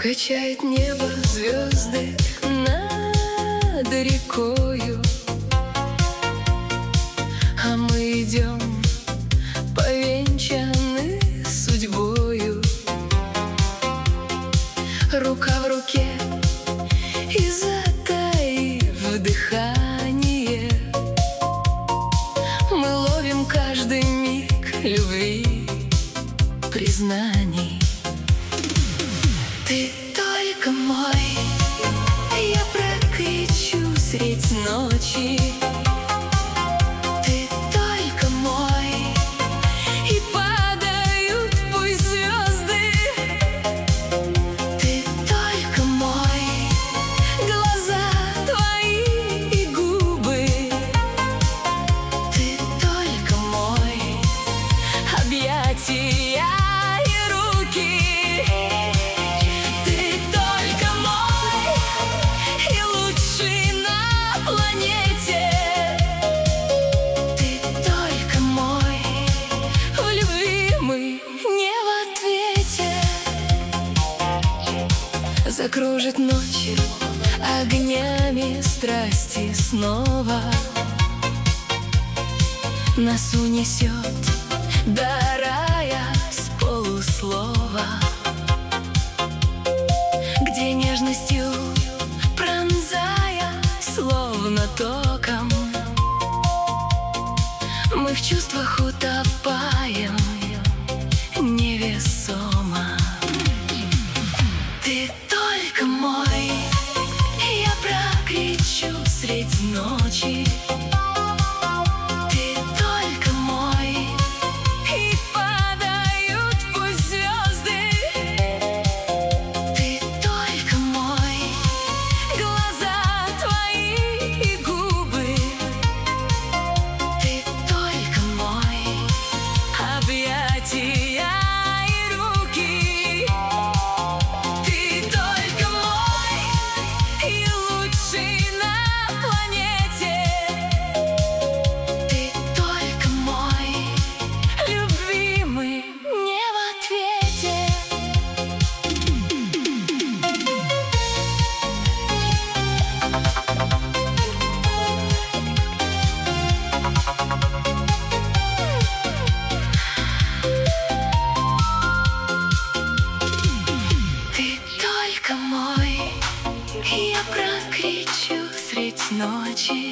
Качает небо звезды над рекою, а мы идем, повенчаны судьбою. Рука в руке и затаив дыхание, мы ловим каждый миг любви, признаний. Ты только мой, я прокричу средь ночи. Ты только мой, и падают пусть звезды. Ты только мой, глаза твои и губы. Ты только мой, объятия и руки. Закружит ночь огнями страсти снова, нас унесет до рая с полуслова, где нежностью пронзая, словно током, мы в чувствах утопаем невесомо. Ты только мой, я прокричу средь ночи. Ты только мой, и падают пусть звезды. Ты только мой, глаза твои и губы. Ты только мой, объятия и руки. Я прокричу средь ночи.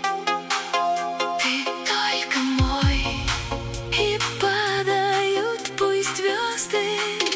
Ты только мой, и падают пусть звезды.